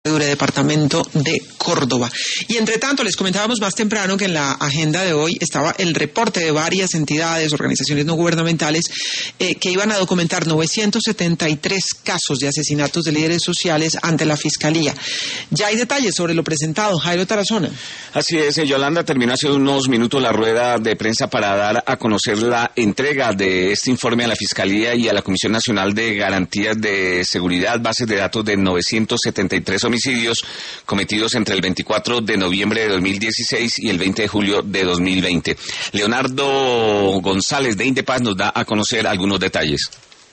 departamento de Córdoba. Y entre tanto, les comentábamos más temprano que en la agenda de hoy estaba el reporte de varias entidades, organizaciones no gubernamentales, que iban a documentar 973 casos de asesinatos de líderes sociales ante la Fiscalía. Ya hay detalles sobre lo presentado. Jairo Tarazona. Así es, Yolanda, terminó hace unos minutos la rueda de prensa para dar a conocer la entrega de este informe a la Fiscalía y a la Comisión Nacional de Garantías de Seguridad, bases de datos de 973 homicidios cometidos entre el 24 de noviembre de 2016 y el 20 de julio de 2020. Leonardo González de Indepaz nos da a conocer algunos detalles.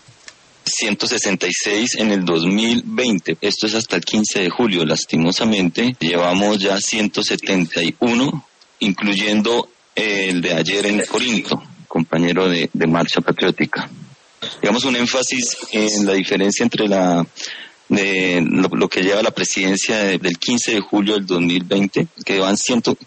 166 en el 2020, esto es hasta el 15 de julio, lastimosamente, llevamos ya 171, incluyendo el de ayer en Corinto, compañero de Marcha Patriótica. Digamos un énfasis en la diferencia entre lo que lleva la presidencia del 15 de julio del 2020, que van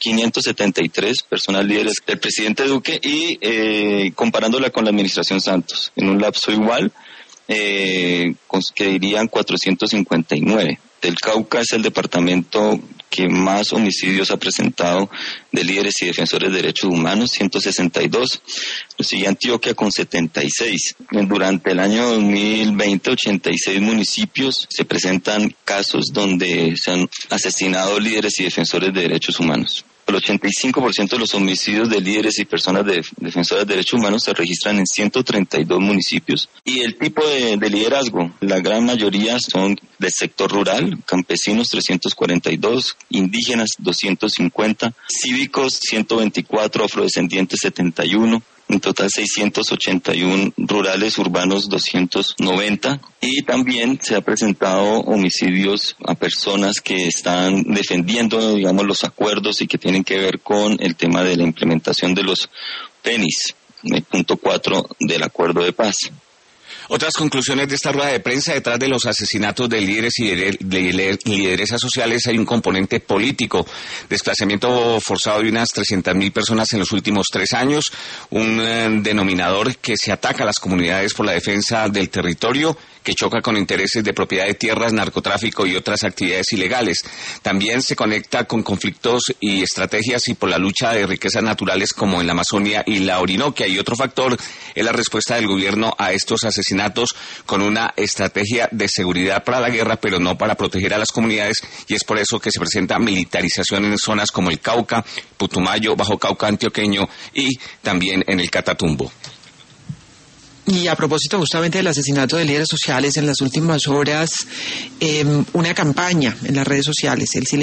573 personas líderes del presidente Duque, y comparándola con la administración Santos, en un lapso igual, que irían 459. El Cauca es el departamento que más homicidios ha presentado de líderes y defensores de derechos humanos, 162. Lo sigue Antioquia con 76. Durante el año 2020, 86 municipios se presentan casos donde se han asesinado líderes y defensores de derechos humanos. El 85% de los homicidios de líderes y personas defensoras de derechos humanos se registran en 132 municipios. Y el tipo de liderazgo, la gran mayoría son del sector rural, campesinos 342, indígenas 250, cívicos 124, afrodescendientes 71, en total 681, rurales urbanos 290, y también se ha presentado homicidios a personas que están defendiendo, digamos, los acuerdos y que tienen que ver con el tema de la implementación de los PENIS, el punto 4 del acuerdo de paz. Otras conclusiones de esta rueda de prensa: detrás de los asesinatos de líderes y lideresas sociales hay un componente político, desplazamiento forzado de unas 300.000 personas en los últimos 3 años, un denominador que se ataca a las comunidades por la defensa del territorio, que choca con intereses de propiedad de tierras, narcotráfico y otras actividades ilegales. También se conecta con conflictos y estrategias y por la lucha de riquezas naturales como en la Amazonia y la Orinoquia. Y otro factor es la respuesta del gobierno a estos asesinatos con una estrategia de seguridad para la guerra, pero no para proteger a las comunidades, y es por eso que se presenta militarización en zonas como el Cauca, Putumayo, Bajo Cauca antioqueño y también en el Catatumbo. Y a propósito justamente del asesinato de líderes sociales, en las últimas horas, una campaña en las redes sociales, el